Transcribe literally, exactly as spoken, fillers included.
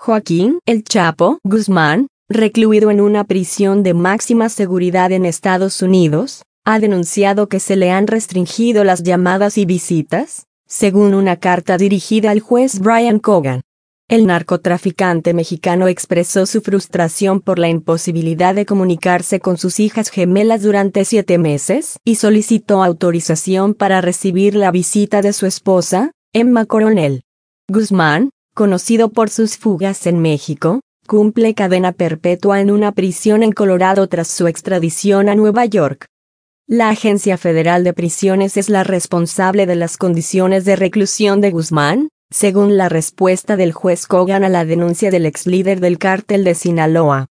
Joaquín El Chapo Guzmán, recluido en una prisión de máxima seguridad en Estados Unidos, ha denunciado que se le han restringido las llamadas y visitas, según una carta dirigida al juez Brian Cogan. El narcotraficante mexicano expresó su frustración por la imposibilidad de comunicarse con sus hijas gemelas durante siete meses y solicitó autorización para recibir la visita de su esposa, Emma Coronel. Guzmán, conocido por sus fugas en México, cumple cadena perpetua en una prisión en Colorado tras su extradición a Nueva York. La Agencia Federal de Prisiones es la responsable de las condiciones de reclusión de Guzmán, según la respuesta del juez Cogan a la denuncia del ex líder del cártel de Sinaloa.